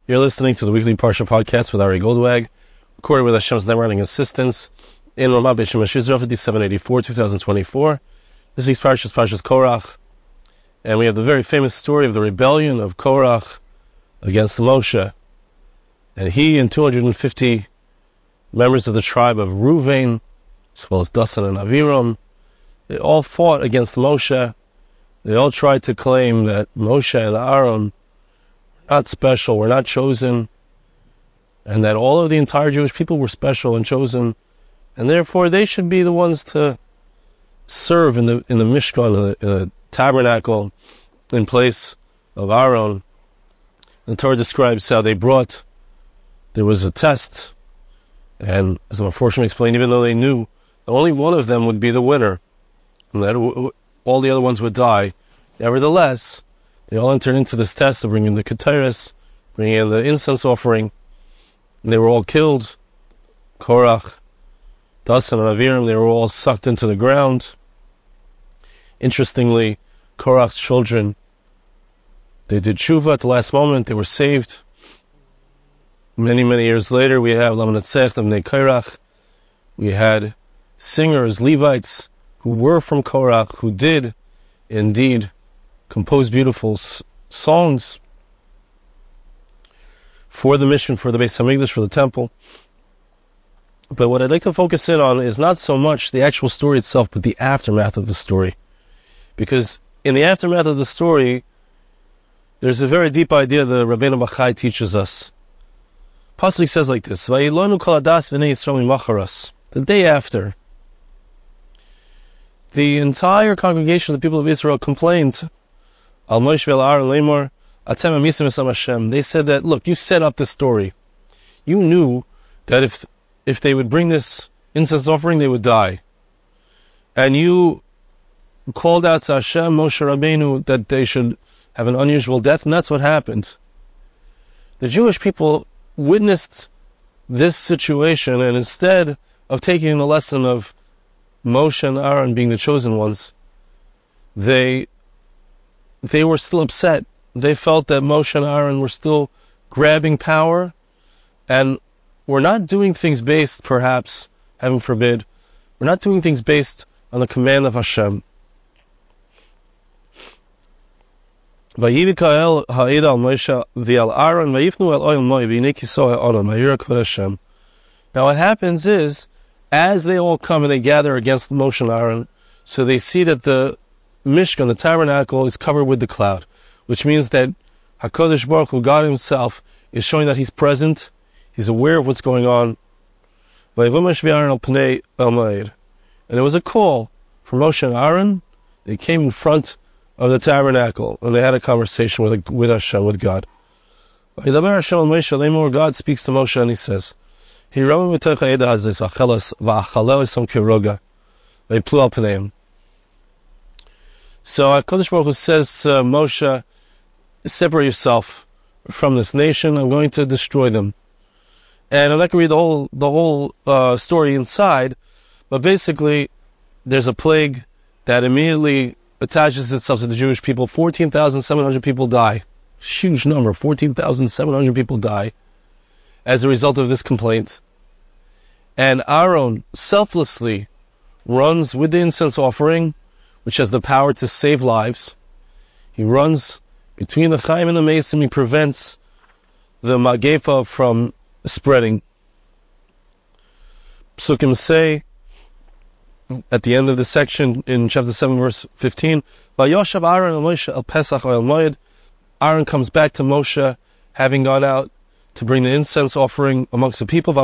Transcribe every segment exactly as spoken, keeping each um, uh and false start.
You're listening to the weekly Parsha podcast with Ari Goldwag, recorded with Hashem's never-ending assistance in Ramah Beit Shemesh Israel, fifty-seven eighty-four, twenty twenty-four. This week's Parsha is Parshas Korach, and we have the very famous story of the rebellion of Korach against Moshe. And he and two hundred fifty members of the tribe of Ruvain, as well as Dasan and Aviram, they all fought against Moshe. They all tried to claim that Moshe and Aaron not special, were not chosen, and that all of the entire Jewish people were special and chosen, and therefore they should be the ones to serve in the in the Mishkan, in the, in the tabernacle, in place of Aaron. The Torah describes how they brought, there was a test, and as the Meforshim explained, even though they knew only one of them would be the winner, and that all the other ones would die, nevertheless, they all entered into this test of bringing the Keteris, bringing in the incense offering, and they were all killed. Korach, Dasan, and Aviram, they were all sucked into the ground. Interestingly, Korach's children, they did tshuva at the last moment, they were saved. Many, many years later, we have Lamanatzech, Lamnei Korach. We had singers, Levites, who were from Korach, who did indeed compose beautiful s- songs for the mission, for the Beis Hamikdash, for the temple. But what I'd like to focus in on is not so much the actual story itself, but the aftermath of the story. Because in the aftermath of the story, there's a very deep idea that Rabbeinu Bachai teaches us. Pasuk says like this: "Vayilonu kol hadas b'nei Yisrael mimacharas." The day after, the entire congregation of the people of Israel complained, Al Moshe ve'al Aaron lemor, atem amisim esam Hashem. They said that, look, you set up this story. You knew that if if they would bring this incense offering, they would die. And you called out to Hashem, Moshe Rabbeinu, that they should have an unusual death, and that's what happened. The Jewish people witnessed this situation, and instead of taking the lesson of Moshe and Aaron being the chosen ones, they they were still upset. They felt that Moshe and Aaron were still grabbing power and were not doing things based, perhaps, heaven forbid, we're not doing things based on the command of Hashem. Now what happens is, as they all come and they gather against Moshe and Aaron, so they see that the Mishkan, the tabernacle, is covered with the cloud, which means that HaKadosh Baruch Hu, God Himself, is showing that He's present, He's aware of what's going on. And it was a call for Moshe and Aaron. They came in front of the tabernacle, and they had a conversation with, with Hashem, with God. God speaks to Moshe, and He says, so HaKadosh Baruch Hu says to Moshe, separate yourself from this nation, I'm going to destroy them. And I'm not going to read the whole, the whole uh, story inside, but basically, there's a plague that immediately attaches itself to the Jewish people. fourteen thousand seven hundred people die. Huge number, fourteen thousand seven hundred people die as a result of this complaint. And Aaron selflessly runs with the incense offering, which has the power to save lives. He runs between the Chaim and the Mesim. He prevents the Magefa from spreading. Psukim say, at the end of the section in chapter seven, verse fifteen, Vayoshav Aaron and Moshe el Pesach el Moed. Aaron comes back to Moshe, having gone out to bring the incense offering amongst the people.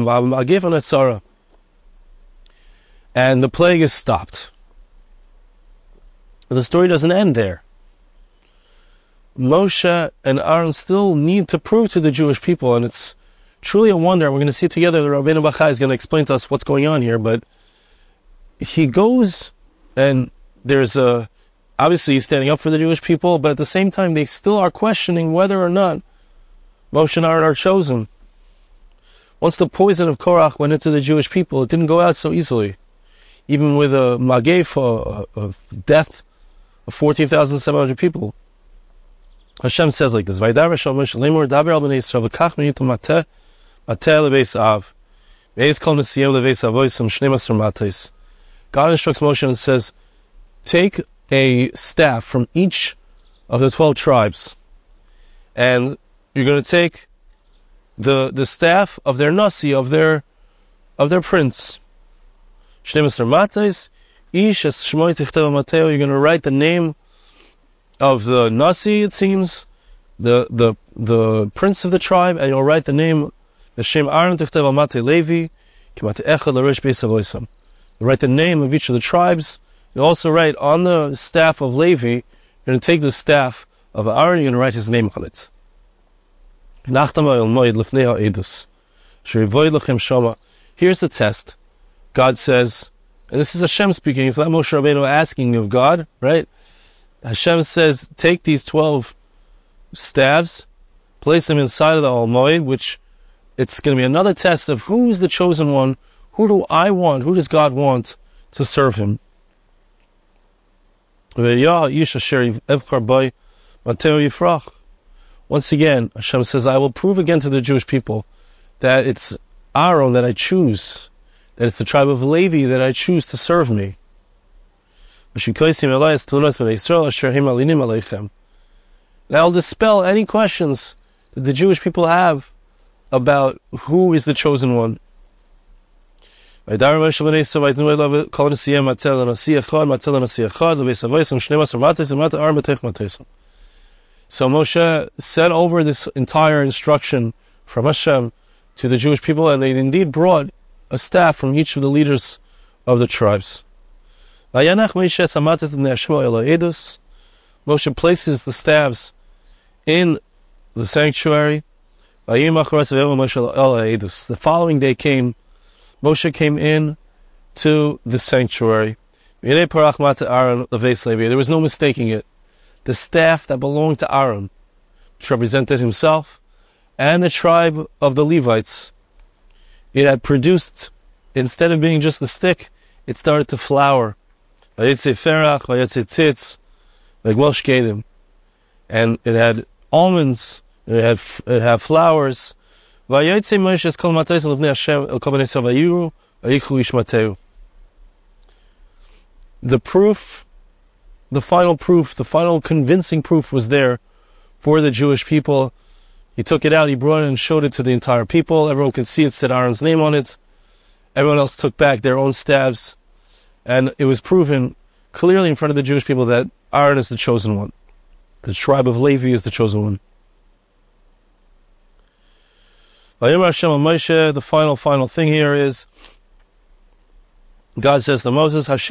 And the plague is stopped. But the story doesn't end there. Moshe and Aaron still need to prove to the Jewish people, and it's truly a wonder. We're going to see together, the Rabbeinu Bachai is going to explain to us what's going on here, but he goes, and there's a, obviously he's standing up for the Jewish people, but at the same time, they still are questioning whether or not Moshe and Aaron are chosen. Once the poison of Korach went into the Jewish people, it didn't go out so easily. Even with a Magefa of death of fourteen thousand seven hundred people. Hashem says like this, Vayidarash al Moshe lemor daber al bnei Yisrael v'kach me'itom mateh mateh lebeis av me'ez kol nesiyem lebeis avoisam shnei masar matais. God instructs Moshe and says, take a staff from each of the twelve tribes, and you're going to take the the staff of their nasi, of their of their prince. Shnei masar matais, ish es shmoi tichtav mateo. You're going to write the name of the nasi, it seems, the the the prince of the tribe, and you'll write the name, the shem Aaron tichtav al matei Levi, kimat echad l'rish beis avoisam. You write the name of each of the tribes. You also write on the staff of Levi, you're going to take the staff of Aaron, you're going to write his name on it. Here's the test. God says, and this is Hashem speaking, it's not Moshe Rabbeinu asking of God, right? Hashem says, take these twelve staves, place them inside of the Al Moed, which it's going to be another test of who is the chosen one, who do I want, who does God want to serve him. Once again, Hashem says, I will prove again to the Jewish people that it's Aaron that I choose, that it's the tribe of Levi that I choose to serve me. Now I'll dispel any questions that the Jewish people have about who is the chosen one. So Moshe sent over this entire instruction from Hashem to the Jewish people, and they indeed brought a staff from each of the leaders of the tribes. Moshe places the staves in the sanctuary. The following day came, Moshe came in to the sanctuary. There was no mistaking it. The staff that belonged to Aaron, which represented himself and the tribe of the Levites, it had produced, instead of being just the stick, it started to flower. And it had almonds, it had it had flowers. The proof, the final proof, the final convincing proof was there for the Jewish people. He took it out, he brought it and showed it to the entire people. Everyone could see it said Aaron's name on it. Everyone else took back their own staves. And it was proven clearly in front of the Jewish people that Aaron is the chosen one. The tribe of Levi is the chosen one. The final, final thing here is, God says to Moses, I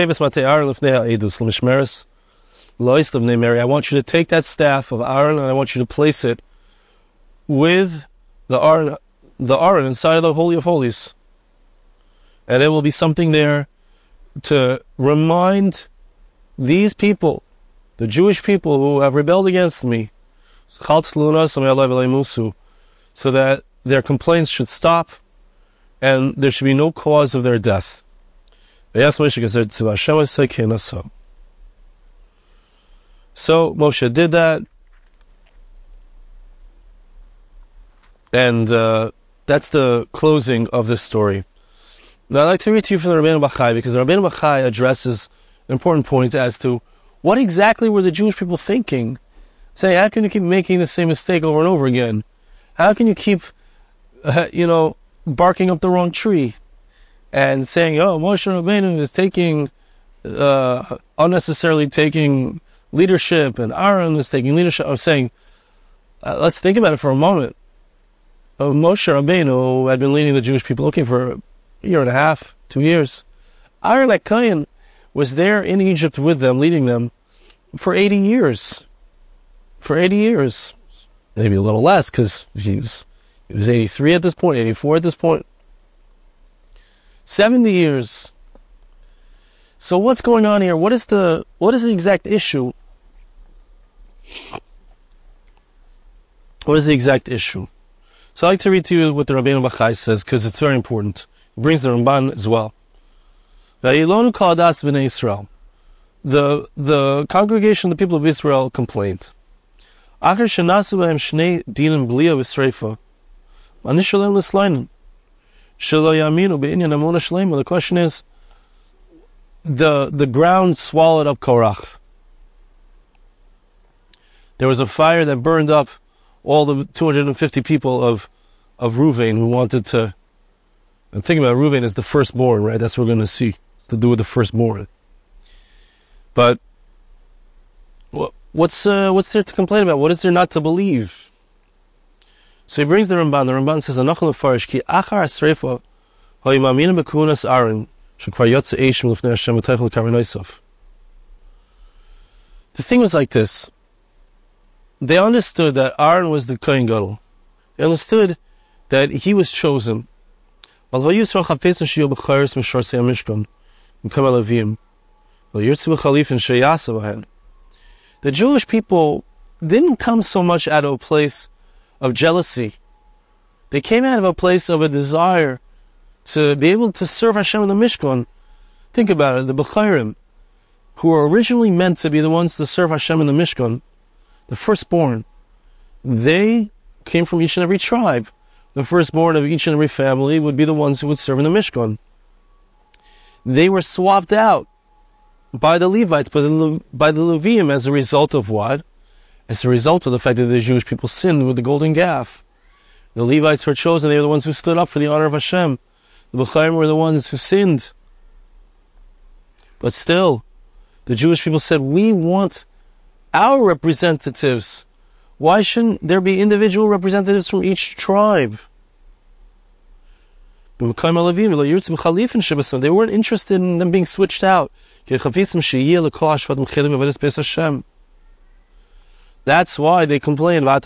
want you to take that staff of Aaron and I want you to place it with the Aaron, the Aaron inside of the Holy of Holies. And there will be something there to remind these people, the Jewish people who have rebelled against me, so that their complaints should stop and there should be no cause of their death. So Moshe did that, and uh, that's the closing of this story. Now I'd like to read to you from the Rabbeinu Bachai, because the Rabbeinu Bachai addresses an important point as to what exactly were the Jewish people thinking, saying, how can you keep making the same mistake over and over again? How can you keep, uh, you know, barking up the wrong tree and saying, oh, Moshe Rabbeinu is taking, uh, unnecessarily taking leadership, and Aaron is taking leadership. I'm saying, uh, let's think about it for a moment. Uh, Moshe Rabbeinu had been leading the Jewish people, okay, for a year and a half, two years. Aaron HaKohen was there in Egypt with them, leading them, for eighty years. For eighty years. Maybe a little less, because he was, he was eighty-three at this point, eighty-four at this point. seventy years. So what's going on here? What is the, what is the exact issue? What is the exact issue? So I'd like to read to you what the Rabbeinu Bachai says, because it's very important. It brings the Ramban as well. The, the congregation, the people of Israel complained. Achar shenasu b'hem shnei dinim blia v'sreifa. Ani shalem l'slainen. Shelo yaminu be'inyan amuna shlema. The question is, the the ground swallowed up Korach. There was a fire that burned up all the two hundred fifty people of of Ruvain who wanted to. And think about it, Ruvain is the firstborn, right? That's what we're going to see. It's to do with the firstborn. But what's uh, what's there to complain about? What is there not to believe? So he brings the Ramban. The Ramban says, "Anachal mefarish ki achar asreifa hoyimamina bekunas Aaron shekvar yotze eishim lefnei Hashem v'teichel karvenosav." The thing was like this. They understood that Aaron was the Kohen Gadol. They understood that he was chosen. The Jewish people didn't come so much out of a place of jealousy. They came out of a place of a desire to be able to serve Hashem in the Mishkan. Think about it, the Bechairim, who were originally meant to be the ones to serve Hashem in the Mishkan, the firstborn, they came from each and every tribe. The firstborn of each and every family would be the ones who would serve in the Mishkan. They were swapped out by the Levites, by the, by the Leviim, as a result of what? As a result of the fact that the Jewish people sinned with the golden calf. The Levites were chosen, they were the ones who stood up for the honor of Hashem. The Bechairim were the ones who sinned. But still, the Jewish people said, we want our representatives. Why shouldn't there be individual representatives from each tribe? They weren't interested in them being switched out. That's why they complained. They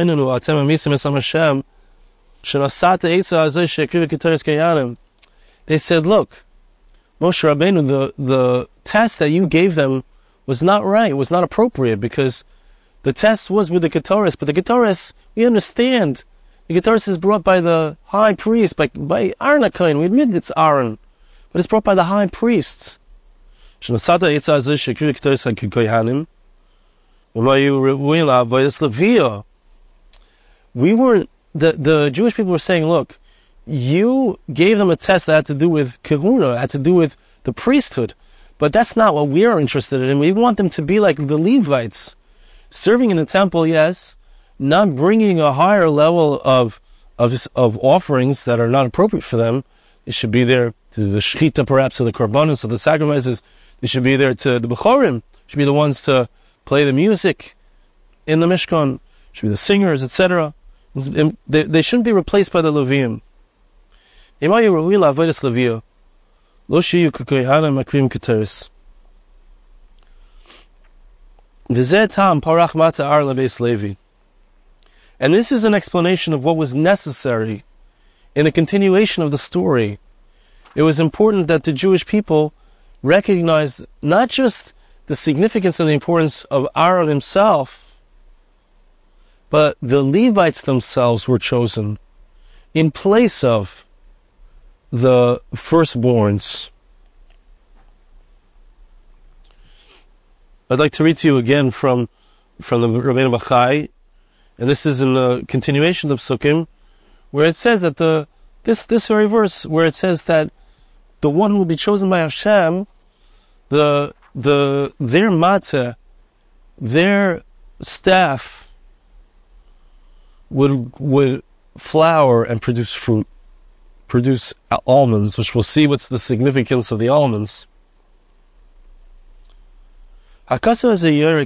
said, look, Moshe Rabbeinu, the, the test that you gave them was not right, was not appropriate, because the test was with the Ketores, but the Ketores, we understand. The Ketores is brought by the high priest, by, by Aaron HaKohen. We admit it's Aaron, but it's brought by the high priest. We weren't, the, the Jewish people were saying, look, you gave them a test that had to do with kahuna, had to do with the priesthood, but that's not what we are interested in. We want them to be like the Levites. Serving in the temple, yes, not bringing a higher level of of of offerings that are not appropriate for them. They should be there to the shechita, perhaps, to the korbanos, or the sacrifices. They should be there to the bechorim. Should be the ones to play the music in the Mishkan. Should be the singers, et cetera. They, they shouldn't be replaced by the Leviim. And this is an explanation of what was necessary in the continuation of the story. It was important that the Jewish people recognized not just the significance and the importance of Aaron himself, but the Levites themselves were chosen in place of the firstborns. I'd like to read to you again from from the Rabbeinu Bachai, and this is in the continuation of Psukim, where it says that the this this very verse where it says that the one who will be chosen by Hashem, the the their matzah, their staff would would flower and produce fruit, produce almonds, which we'll see what's the significance of the almonds. They were still complaining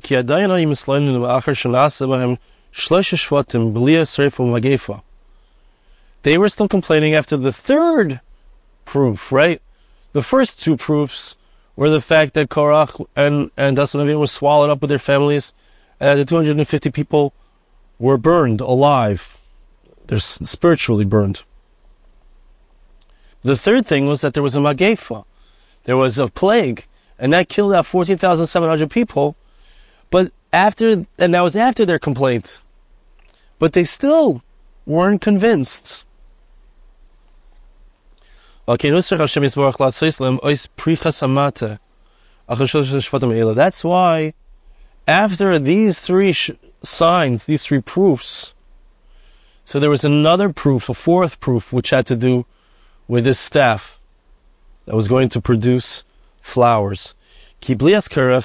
after the third proof, right? The first two proofs were the fact that Korach and, and Dasan Aviram were swallowed up with their families, and that the two hundred fifty people were burned alive. They're spiritually burned. The third thing was that there was a Magefa. There was a plague. And that killed out fourteen thousand seven hundred people. But after, and that was after their complaint. But they still weren't convinced. That's why, after these three sh- signs, these three proofs. So there was another proof, a fourth proof, which had to do with this staff that was going to produce flowers. When they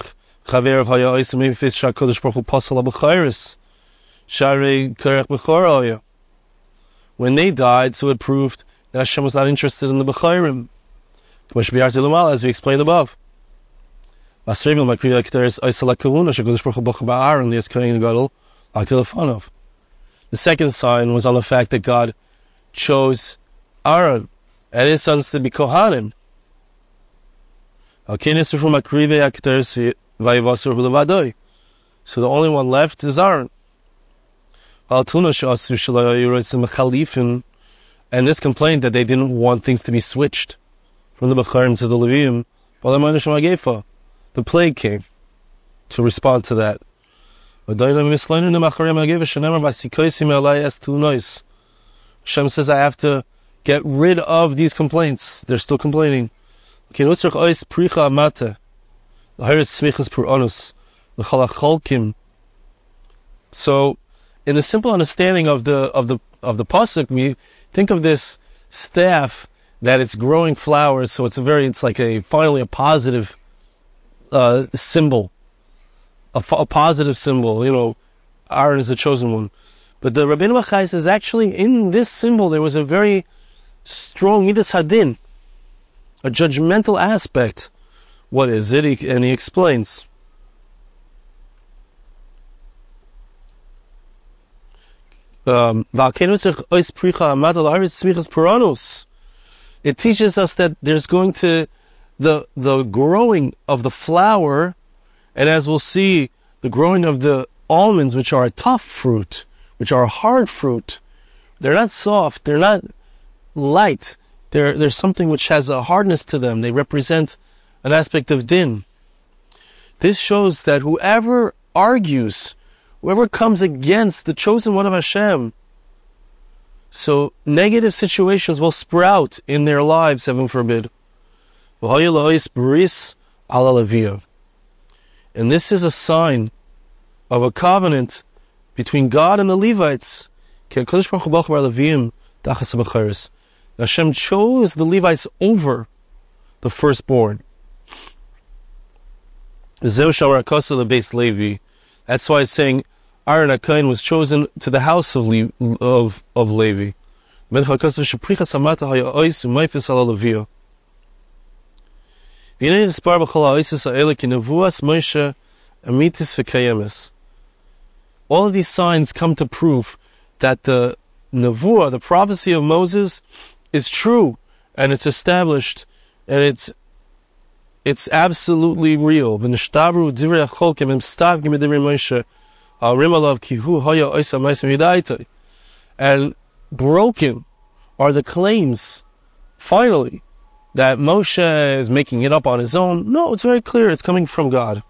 died, so it proved that Hashem was not interested in the Bechayrim, as we explained above. The second sign was on the fact that God chose Aaron and his sons to be Kohanim. So the only one left is Aaron. And this complaint that they didn't want things to be switched from the Bechayrim to the Levim, the plague came to respond to that. Hashem says, I have to get rid of these complaints. They're still complaining. So, in the simple understanding of the of the of the pasuk, we think of this staff that it's growing flowers. So it's a very, it's like a finally a positive uh, symbol, a, a positive symbol. You know, Aaron is the chosen one. But the Rabbeinu Bachai says actually in this symbol there was a very strong midas hadin, a judgmental aspect. What is it? He, and he explains. Um, it teaches us that there's going to the the growing of the flower, and as we'll see, the growing of the almonds, which are a tough fruit, which are a hard fruit. They're not soft. They're not light. They're, there's something which has a hardness to them. They represent an aspect of din. This shows that whoever argues, whoever comes against the chosen one of Hashem, so negative situations will sprout in their lives, heaven forbid. And this is a sign of a covenant between God and the Levites. Hashem chose the Levites over the firstborn. That's why it's saying Aaron HaKohen was chosen to the house of Le- of, of Levi. All of these signs come to prove that the Nevuah, the prophecy of Moses, is true, and it's established, and it's it's absolutely real. And broken are the claims, finally, that Moshe is making it up on his own. No, it's very clear, it's coming from God.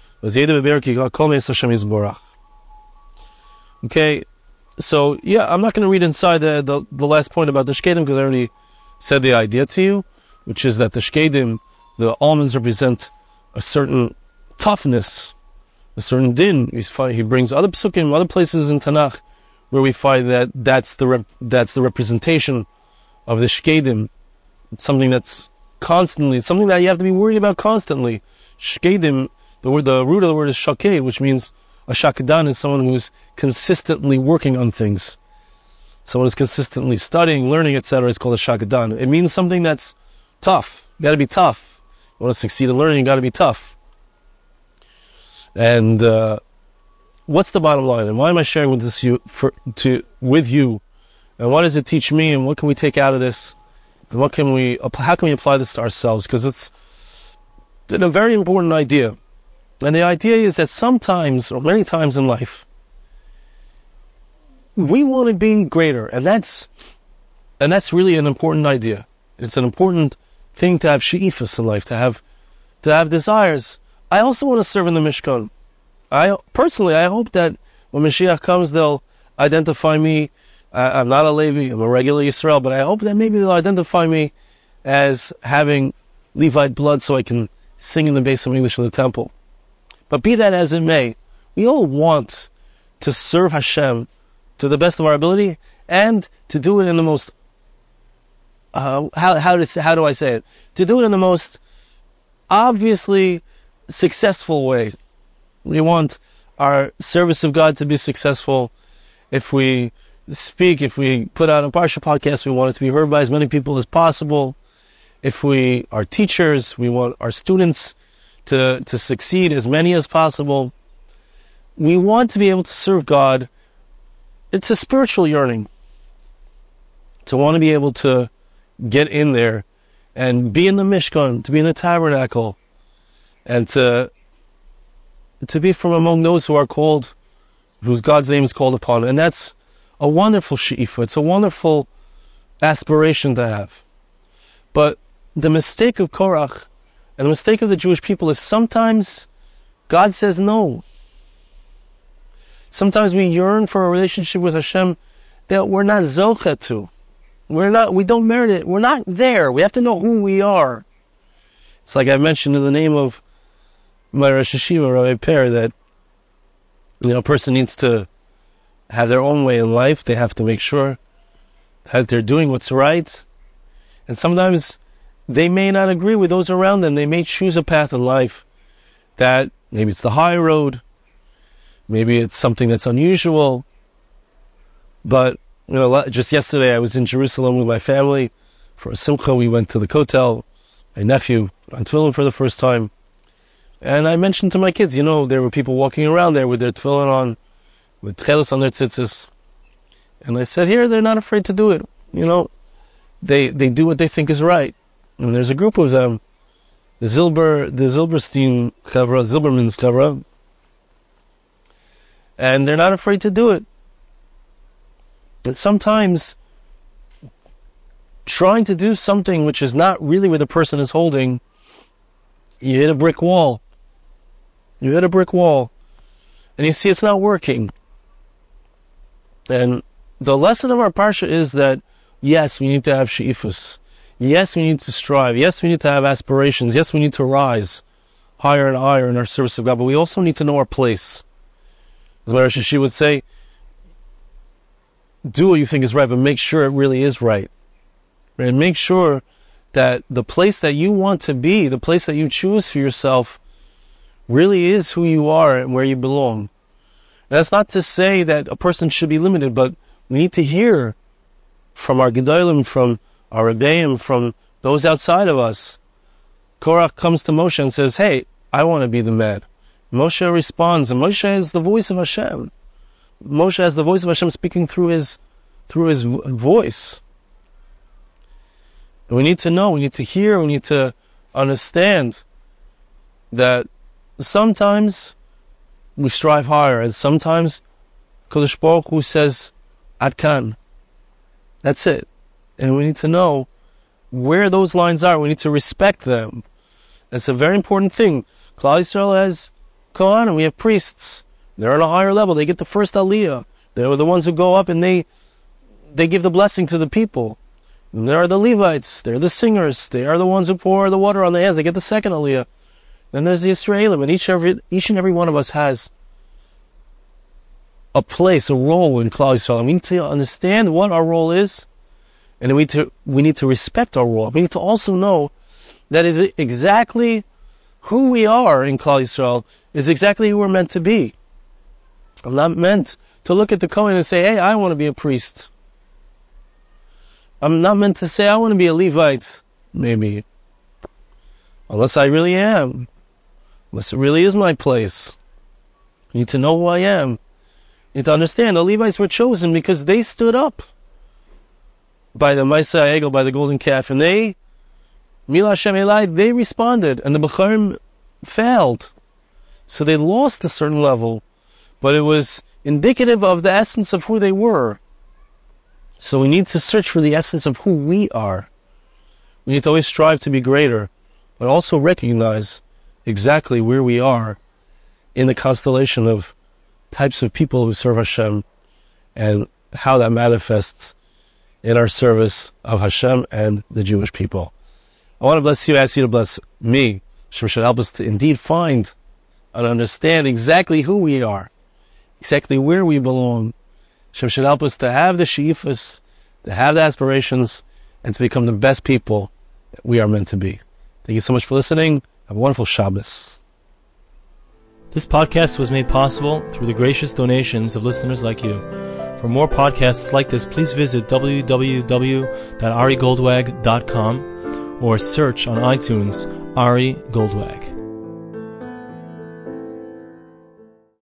Okay, so yeah, I'm not going to read inside the, the, the last point about the Shkedim, because I already said the idea to you, which is that the Shkedim, the almonds, represent a certain toughness, a certain din. He's find, he brings other psukim, other places in Tanakh, where we find that that's the rep, that's the representation of the Shkedim. It's something that's constantly, something that you have to be worried about constantly. Shkedim, the word, the root of the word is shakeh, which means a shakdan is someone who's consistently working on things. Someone who's consistently studying, learning, et cetera is called a shakdan. It means something that's tough. You got to be tough. You want to succeed in learning, you got to be tough. And uh, what's the bottom line? And why am I sharing with this you for, to with you? And what does it teach me? And what can we take out of this? And what can we? How can we apply this to ourselves? Because it's a very important idea. And the idea is that sometimes, or many times in life, we want to be greater, and that's and that's really an important idea. It's an important thing to have she'ifas in life, to have to have desires. I also want to serve in the Mishkan. I personally, I hope that when Mashiach comes, they'll identify me. I, I'm not a Levi, I'm a regular Yisrael, but I hope that maybe they'll identify me as having Levite blood, so I can sing in the base of English in the temple. But be that as it may, we all want to serve Hashem to the best of our ability, and to do it in the most, uh, how, how, to, how do I say it? To do it in the most obviously successful way. We want our service of God to be successful. If we speak, if we put out a Parsha podcast, we want it to be heard by as many people as possible. If we are teachers, we want our students to, to succeed, as many as possible. We want to be able to serve God. It's a spiritual yearning to want to be able to get in there and be in the Mishkan, to be in the tabernacle, and to to be from among those who are called, whose God's name is called upon. And that's a wonderful she'ifa. It's a wonderful aspiration to have. But the mistake of Korach and the mistake of the Jewish people is sometimes God says no. Sometimes we yearn for a relationship with Hashem that we're not zocha to. We're not, we don't merit it. We're not there. We have to know who we are. It's like I mentioned in the name of my Rosh Hashiva, Rabbi Per, that, you know, a person needs to have their own way in life. They have to make sure that they're doing what's right. And sometimes they may not agree with those around them. They may choose a path in life that maybe it's the high road. Maybe it's something that's unusual. But, you know, just yesterday I was in Jerusalem with my family for a simcha. We went to the Kotel. My nephew on tefillin for the first time. And I mentioned to my kids, you know, there were people walking around there with their tefillin on, with tchelis on their tzitzis. And I said, here, they're not afraid to do it. You know, they they do what they think is right. And there's a group of them, the Zilber, the Zilberstein Chavra, Zilberman's Chavra, and they're not afraid to do it. But sometimes trying to do something which is not really what the person is holding, you hit a brick wall. You hit a brick wall. And you see it's not working. And the lesson of our Parsha is that, yes, we need to have she'ifus. Yes, we need to strive. Yes, we need to have aspirations. Yes, we need to rise higher and higher in our service of God. But we also need to know our place. As my Rosh Hashiva would say, do what you think is right, but make sure it really is right. And make sure that the place that you want to be, the place that you choose for yourself, really is who you are and where you belong. That's not to say that a person should be limited, but we need to hear from our Gedolim, from our Rebbeim, from those outside of us. Korach comes to Moshe and says, hey, I want to be the man. Moshe responds, and Moshe is the voice of Hashem. Moshe has the voice of Hashem speaking through his through his voice. And we need to know, we need to hear, we need to understand that sometimes we strive higher, and sometimes Kodesh Baruch Hu says, Ad Kan. That's it. And we need to know where those lines are. We need to respect them. It's a very important thing. Klal Yisrael has Kohanim, we have priests. They're on a higher level. They get the first aliyah. They're the ones who go up and they they give the blessing to the people. And there are the Levites. They're the singers. They are the ones who pour the water on the hands. They get the second aliyah. Then there's the Yisraelim. And each, every, each and every one of us has a place, a role in Klal Yisrael. And we need to understand what our role is. And we need to, we need to respect our role. We need to also know that is exactly who we are in Klal Yisrael is exactly who we're meant to be. I'm not meant to look at the Kohen and say, hey, I want to be a priest. I'm not meant to say, I want to be a Levite, maybe. Unless I really am. Unless it really is my place. I need to know who I am. You need to understand, the Levites were chosen because they stood up by the Maaseh HaEgel, by the golden calf, and they, Mila Hashem Elai, they responded, and the Becharim failed. So they lost a certain level, but it was indicative of the essence of who they were. So we need to search for the essence of who we are. We need to always strive to be greater, but also recognize exactly where we are in the constellation of types of people who serve Hashem and how that manifests in our service of Hashem and the Jewish people. I want to bless you, ask you to bless me. Hashem should help us to indeed find and understand exactly who we are exactly where we belong. Hashem should help us to have the she'ifas, to have the aspirations, and to become the best people that we are meant to be. Thank you so much for listening. Have a wonderful Shabbos. This podcast was made possible through the gracious donations of listeners like you. For more podcasts like this, please visit w w w dot ari goldwag dot com or search on iTunes Ari Goldwag.